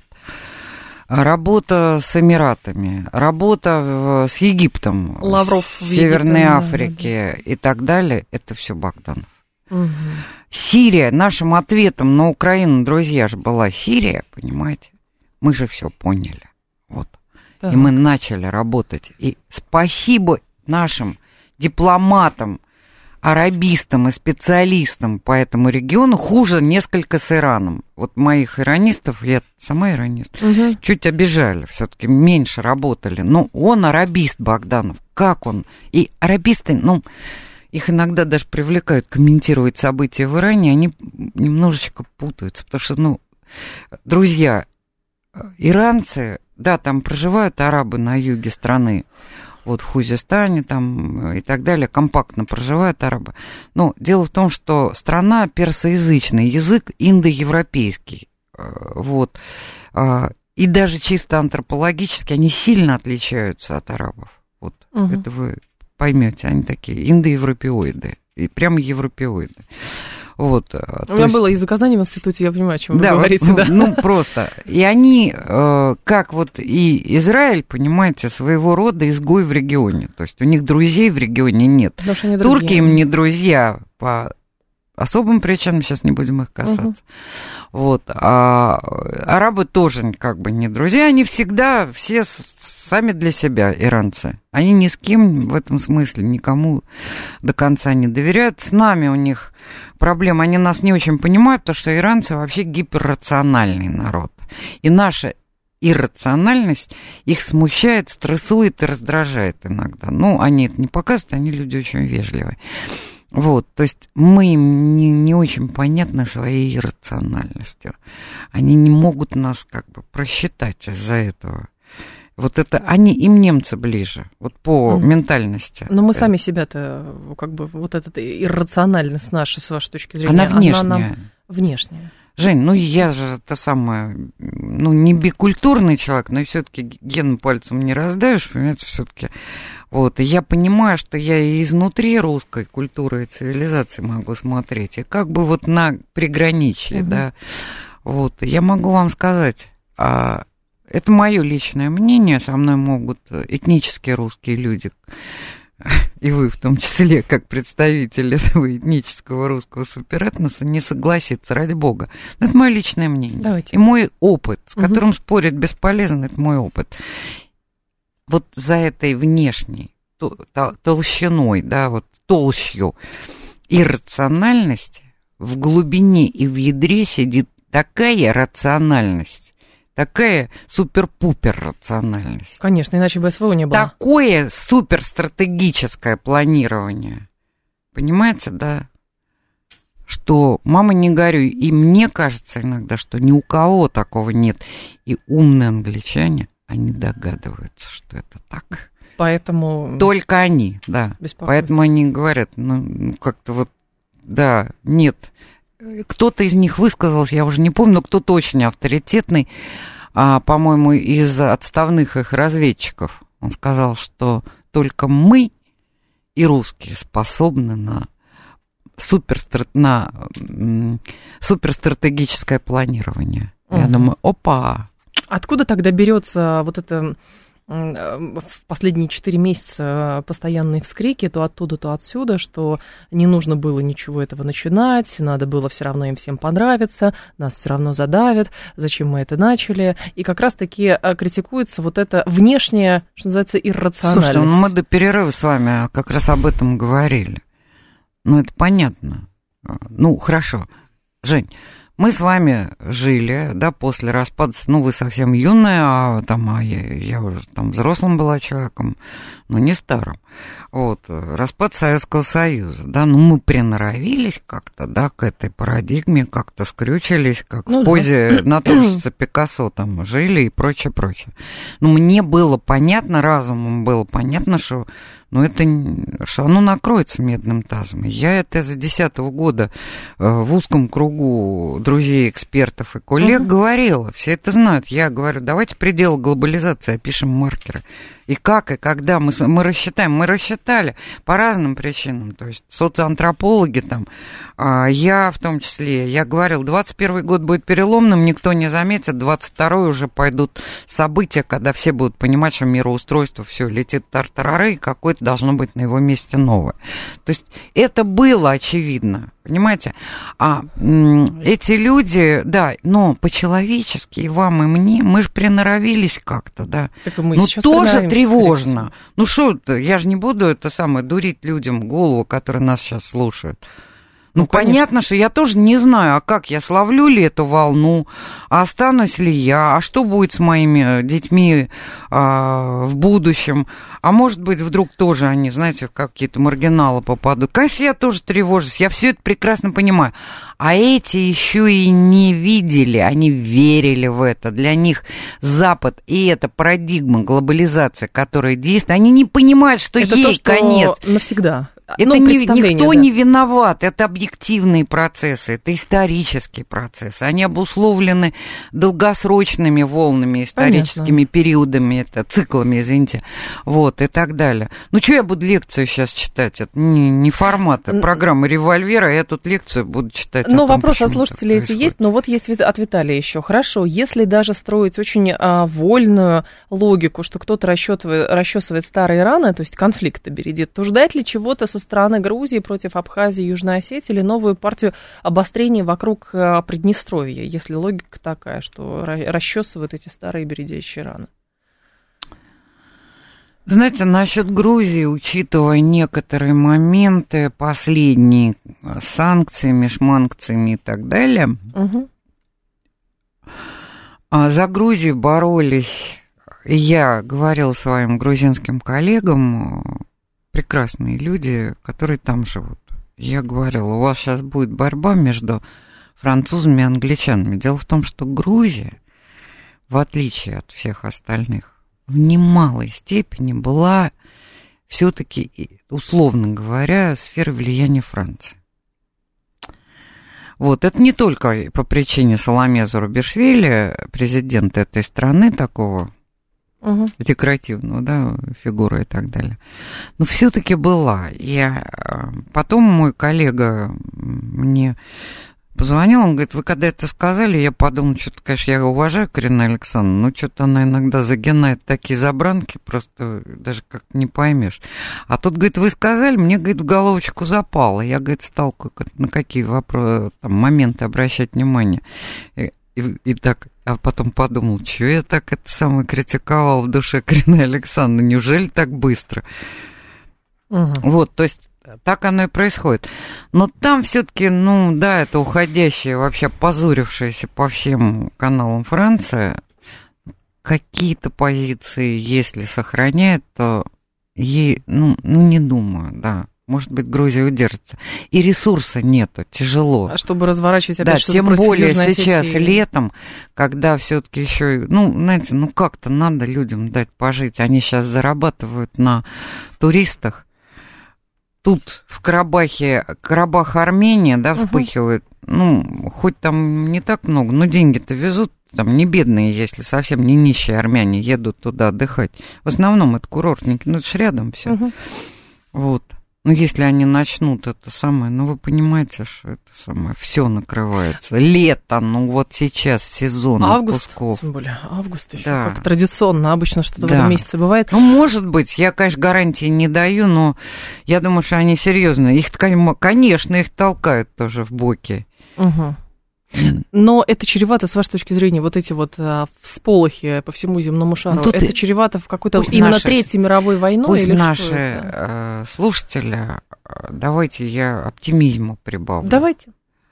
[SPEAKER 3] работа с Эмиратами, работа с Египтом,
[SPEAKER 2] Лавров
[SPEAKER 3] в Северной Африке и так далее, это все Богданов. Сирия, нашим ответом на Украину, друзья, же была Сирия, понимаете? Мы же все поняли. Вот. Так. И мы начали работать. И спасибо нашим дипломатам, арабистам и специалистам по этому региону, хуже несколько с Ираном. Вот моих иранистов, я сама иранист, чуть обижали, все-таки меньше работали. Но он арабист, Богданов. Как он? И арабисты, их иногда даже привлекают комментировать события в Иране, они немножечко путаются, потому что, друзья, иранцы, да, там проживают арабы на юге страны, вот в Хузестане там и так далее, компактно проживают арабы. Но дело в том, что страна персоязычная, язык индоевропейский, вот, и даже чисто антропологически они сильно отличаются от арабов, вот, это вы поймете, они такие индоевропеоиды, и прямо европеоиды. Вот,
[SPEAKER 2] у меня было язык знания в институте, я понимаю, о чем вы говорите. Да.
[SPEAKER 3] Ну, просто. И они, как вот и Израиль, понимаете, своего рода изгой в регионе. То есть у них друзей в регионе нет. Турки им не друзья по особым причинам, сейчас не будем их касаться. Вот. А арабы тоже как бы не друзья, они всегда все сами для себя, иранцы. Они ни с кем в этом смысле, никому до конца не доверяют. С нами у них проблема, они нас не очень понимают, потому что иранцы вообще гиперрациональный народ. И наша иррациональность их смущает, стрессует и раздражает иногда. Ну, они это не показывают, они люди очень вежливые. Вот, то есть мы им не очень понятны своей иррациональностью. Они не могут нас как бы просчитать из-за этого. Вот это им немцы ближе, вот по ментальности.
[SPEAKER 2] Но мы сами себя-то, как бы, вот эта иррациональность наша, с вашей точки зрения,
[SPEAKER 3] она внешняя.
[SPEAKER 2] Она нам внешняя.
[SPEAKER 3] Жень, ну я же не бикультурный человек, но все-таки ген пальцем не раздавишь, понимаете, все-таки. Вот, и я понимаю, что я и изнутри русской культуры и цивилизации могу смотреть, и как бы вот на приграничье, да. Вот, я могу вам сказать, это мое личное мнение, со мной могут этнические русские люди, и вы в том числе, как представители этого этнического русского суперэтноса, не согласиться, ради бога. Но это мое личное мнение.
[SPEAKER 2] Давайте.
[SPEAKER 3] И мой опыт, с которым спорить бесполезно, это мой опыт. Вот за этой внешней толщиной, да, вот толщью иррациональности в глубине и в ядре сидит такая рациональность, такая супер-пупер рациональность.
[SPEAKER 2] Конечно, иначе бы СВО не было.
[SPEAKER 3] Такое суперстратегическое планирование. Понимаете, да? Что, мама, не горюй. И мне кажется иногда, что ни у кого такого нет. И умные англичане, они догадываются, что это так.
[SPEAKER 2] Поэтому...
[SPEAKER 3] Только они, да. Поэтому они говорят, ну, как-то вот, да, нет. Кто-то из них высказался, я уже не помню, но кто-то очень авторитетный, по-моему, из отставных их разведчиков. Он сказал, что только мы и русские способны на суперстратегическое планирование. Я думаю, опа!
[SPEAKER 2] Откуда тогда берется вот это... в последние 4 месяца постоянные вскрики то оттуда, то отсюда, что не нужно было ничего этого начинать, надо было все равно им всем понравиться, нас все равно задавят, зачем мы это начали. И как раз-таки критикуется вот эта внешняя, что называется, иррациональность.
[SPEAKER 3] Слушайте, мы до перерыва с вами как раз об этом говорили. Ну, это понятно. Ну, хорошо. Жень, мы с вами жили, да, после распада, ну, вы совсем юная, я уже там взрослым была человеком, но не старым. Вот, распад Советского Союза, да, ну, мы приноровились как-то, да, к этой парадигме, как-то скрючились, как в позе натурщицы Пикассо там жили и прочее. Но мне было понятно, разумом было понятно, что что оно накроется медным тазом. Я это с 2010 года в узком кругу друзей, экспертов и коллег говорила. Все это знают. Я говорю, давайте предел глобализации опишем маркеры. И как, и когда мы рассчитаем. Мы рассчитали по разным причинам. То есть социоантропологи там, я в том числе, я говорил, 21 год будет переломным, никто не заметит, 22-й уже пойдут события, когда все будут понимать, что мироустройство все летит тартарары, и какое-то должно быть на его месте новое. То есть это было очевидно. Понимаете? Эти люди, да, но по-человечески и вам, и мне, мы же приноровились как-то, да.
[SPEAKER 2] Так и мы
[SPEAKER 3] ну, тоже тревожно. Ну, что, я же не буду дурить людям голову, которые нас сейчас слушают. Ну, понятно, что я тоже не знаю, а как я словлю ли эту волну, а останусь ли я, а что будет с моими детьми в будущем, а может быть, вдруг тоже они, знаете, в какие-то маргиналы попадут. Конечно, я тоже тревожусь, я все это прекрасно понимаю. А эти еще и не видели, они верили в это. Для них Запад и эта парадигма глобализации, которая действует, они не понимают, что
[SPEAKER 2] это
[SPEAKER 3] ей
[SPEAKER 2] то, что
[SPEAKER 3] конец.
[SPEAKER 2] Навсегда.
[SPEAKER 3] Это никто не виноват, это объективные процессы, это исторические процессы. Они обусловлены долгосрочными волнами, историческими периодами, это циклами, извините, вот, и так далее. Ну, что я буду лекцию сейчас читать? Это не формат программы «Револьвера», я тут лекцию буду читать.
[SPEAKER 2] Но вопрос от слушателей эти есть, но вот есть от Виталия еще. Хорошо, если даже строить очень вольную логику, что кто-то расчесывает старые раны, то есть конфликты бередит, то ждать ли чего-то со стороны Грузии против Абхазии и Южной Осетии или новую партию обострений вокруг Приднестровья, если логика такая, что расчесывают эти старые бередящие раны?
[SPEAKER 3] Знаете, насчет Грузии, учитывая некоторые моменты, последние санкции, межманкциями и так далее, за Грузию боролись, я говорила своим грузинским коллегам, прекрасные люди, которые там живут. Я говорила, у вас сейчас будет борьба между французами и англичанами. Дело в том, что Грузия, в отличие от всех остальных, в немалой степени была все-таки, условно говоря, сферой влияния Франции. Вот, это не только по причине Саломе Зурабишвили, президента этой страны, такого декоративного, да, фигуры и так далее. Но все-таки была. Потом мой коллега мне позвонил, он говорит, вы когда это сказали, я подумал, что-то, конечно, я уважаю Карину Александровну, но что-то она иногда загинает такие забранки, просто даже как-то не поймешь. А тут, говорит, вы сказали, мне, говорит, в головочку запало. Я, говорит, стал на какие вопросы, там, моменты обращать внимание. И так, а потом подумал, что я так это самое критиковал в душе Карины Александровны, неужели так быстро? Вот, то есть так оно и происходит. Но там все-таки, ну да, это уходящая, вообще позорившаяся по всем каналам Франция, какие-то позиции, если сохраняет, то ей, не думаю, да. Может быть, Грузия удержится. И ресурса нету, тяжело.
[SPEAKER 2] А чтобы разворачивать опять что-то
[SPEAKER 3] тем
[SPEAKER 2] против
[SPEAKER 3] более
[SPEAKER 2] Южной
[SPEAKER 3] сейчас
[SPEAKER 2] Осетии.
[SPEAKER 3] Летом, когда все-таки еще, знаете, как-то надо людям дать пожить. Они сейчас зарабатывают на туристах. Тут в Карабах Армения, да, вспыхивает. Хоть там не так много, но деньги-то везут. Там не бедные, если совсем не нищие армяне едут туда отдыхать. В основном это курортники, это ж рядом все. Вот. Если они начнут это самое, вы понимаете, что это самое, все накрывается. Лето, вот сейчас сезон отпусков.
[SPEAKER 2] Тем более август еще,
[SPEAKER 3] да.
[SPEAKER 2] как традиционно, обычно что-то в этом месяце бывает.
[SPEAKER 3] Может быть, я, конечно, гарантии не даю, но я думаю, что они серьезно. Их, конечно, их толкают тоже в боки.
[SPEAKER 2] Но это чревато, с вашей точки зрения, вот эти вот всполохи по всему земному шару, это чревато в какой-то именно Третьей мировой войной?
[SPEAKER 3] Пусть
[SPEAKER 2] или
[SPEAKER 3] наши слушатели, давайте я оптимизму прибавлю.
[SPEAKER 2] Давайте.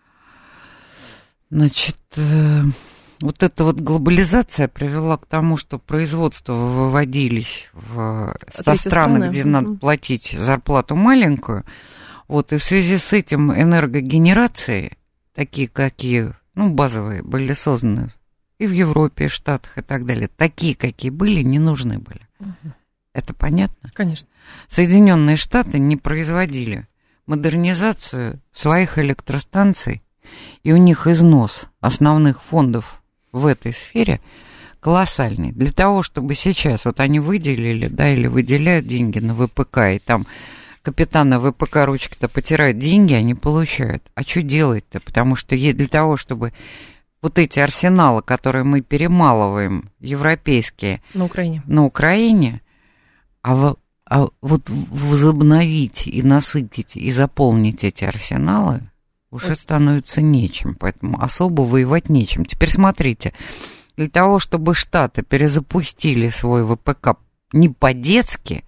[SPEAKER 3] Значит, вот эта вот глобализация привела к тому, что производства выводились со стран, где надо платить зарплату маленькую. Вот, и в связи с этим энергогенерации, такие, какие, базовые, были созданы и в Европе, и в Штатах, и так далее. Такие, какие были, не нужны были. Это понятно?
[SPEAKER 2] Конечно.
[SPEAKER 3] Соединенные Штаты не производили модернизацию своих электростанций, и у них износ основных фондов в этой сфере колоссальный. Для того, чтобы сейчас, вот они выделили, да, или выделяют деньги на ВПК, и там капитаны ВПК ручки-то потирают деньги, они получают. А что делать-то? Потому что для того, чтобы вот эти арсеналы, которые мы перемалываем, европейские, на Украине, а вот возобновить и насытить, и заполнить эти арсеналы уже становится нечем, поэтому особо воевать нечем. Теперь смотрите, для того, чтобы Штаты перезапустили свой ВПК не по-детски,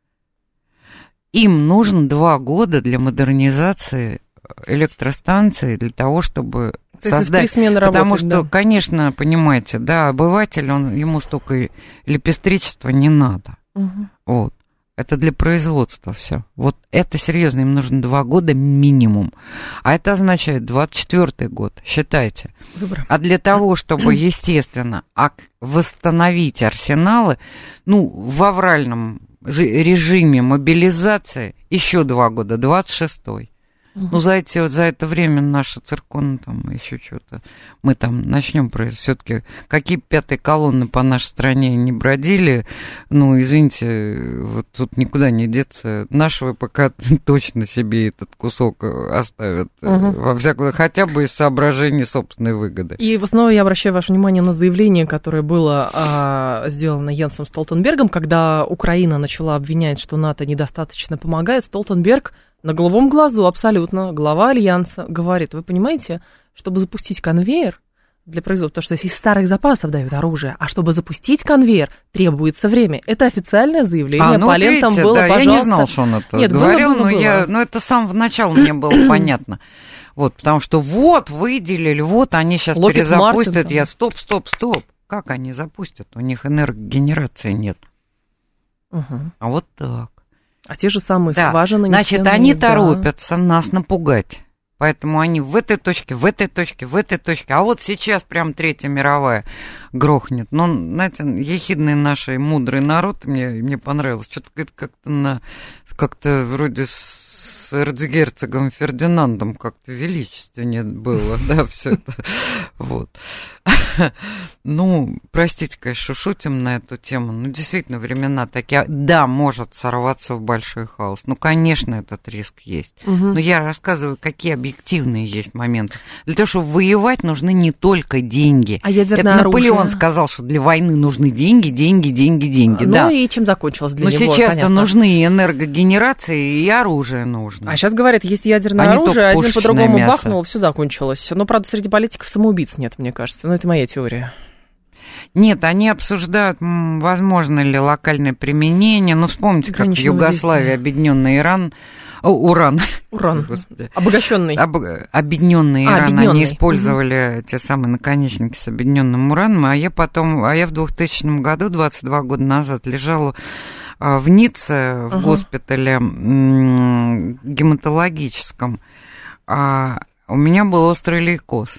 [SPEAKER 3] им нужно 2 года для модернизации электростанции, для того, чтобы создать... Потому что, конечно, понимаете, да, обыватель, ему столько электричества не надо. Вот. Это для производства все. Вот это серьезно, им нужно 2 года минимум. А это означает 24-й год, считайте.
[SPEAKER 2] Выбор.
[SPEAKER 3] А для того, чтобы, естественно, восстановить арсеналы, в авральном режиме мобилизации еще 2 года, 26-й. Ну, за это время наша циркон там еще что-то. Мы там начнем все-таки. Какие 5-й колонны по нашей стране не бродили, ну, извините, вот тут никуда не деться. Наши ВПК точно себе этот кусок оставят. Во всяком, хотя бы из соображений собственной выгоды.
[SPEAKER 2] И снова я обращаю ваше внимание на заявление, которое было сделано Йенсом Столтенбергом, когда Украина начала обвинять, что НАТО недостаточно помогает. Столтенберг на голубом глазу абсолютно, глава Альянса, говорит, вы понимаете, чтобы запустить конвейер для производства, потому что из старых запасов дают оружие, а чтобы запустить конвейер, требуется время. Это официальное заявление, по лентам было,
[SPEAKER 3] да,
[SPEAKER 2] пожалуйста.
[SPEAKER 3] Я не знал, что он это говорил, но это с самого начала мне было понятно. Вот, потому что вот выделили, вот они сейчас перезапустят. Я стоп. Как они запустят? У них энергогенерации нет. А вот так.
[SPEAKER 2] А те же самые скважины.
[SPEAKER 3] Значит, они торопятся нас напугать. Поэтому они в этой точке. А вот сейчас прям Третья мировая грохнет. Но, знаете, ехидный наш мудрый народ, мне понравилось. Что-то как-то вроде с эрцгерцогом Фердинандом как-то величественнее было, да, все это. Вот. Ну, простите, конечно, шутим на эту тему. Ну, действительно, времена такие. Да, может сорваться в большой хаос. Ну, конечно, этот риск есть. Но я рассказываю, какие объективные есть моменты. Для того, чтобы воевать, нужны не только деньги.
[SPEAKER 2] А ядерное
[SPEAKER 3] это Наполеон сказал, что для войны нужны деньги.
[SPEAKER 2] Ну, да. И чем закончилось для него?
[SPEAKER 3] Но сейчас-то нужны и энергогенерации, и оружие нужно.
[SPEAKER 2] А сейчас говорят, есть ядерное оружие, один по-другому бахнул, все закончилось. Но, правда, среди политиков самоубийц нет, мне кажется. Но это моя теория.
[SPEAKER 3] Нет, они обсуждают, возможно ли локальное применение. Ну, вспомните, как в Югославии объединенный уран.
[SPEAKER 2] Обогащенный.
[SPEAKER 3] Объединенный Иран. Они использовали те самые наконечники с объединенным ураном. А я в 2000 году, 22 года назад, лежала в Ницце, в госпитале гематологическом. У меня был острый лейкоз.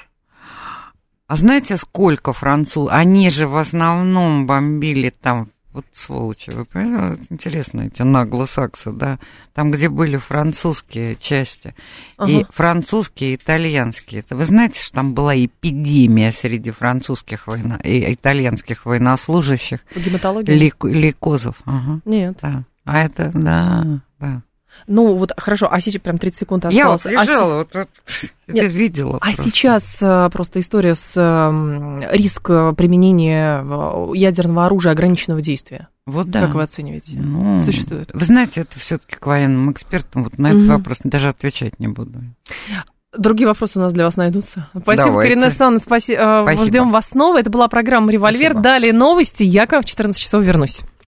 [SPEAKER 3] А знаете, сколько французов? Они же в основном бомбили там, вот сволочи, вы понимаете? Интересно, эти наглосаксы, да? Там, где были французские части. И французские, и итальянские. Вы знаете, что там была эпидемия среди французских и итальянских военнослужащих?
[SPEAKER 2] Гематология?
[SPEAKER 3] Лейкозов.
[SPEAKER 2] Нет.
[SPEAKER 3] Да. А это, да.
[SPEAKER 2] Ну, вот, хорошо, а сейчас прям 30 секунд осталось.
[SPEAKER 3] Я вот лежала, это видела.
[SPEAKER 2] А просто. Сейчас просто история с риск применения ядерного оружия ограниченного действия.
[SPEAKER 3] Вот да.
[SPEAKER 2] Как вы оцениваете? Существует?
[SPEAKER 3] Вы знаете, это все-таки к военным экспертам, вот на этот вопрос даже отвечать не буду.
[SPEAKER 2] Другие вопросы у нас для вас найдутся. Спасибо,
[SPEAKER 3] Давайте.
[SPEAKER 2] Карина Санна, спасибо. Ждем вас снова. Это была программа «Револьвер».
[SPEAKER 3] Спасибо.
[SPEAKER 2] Далее новости. Я к вам в 14 часов вернусь.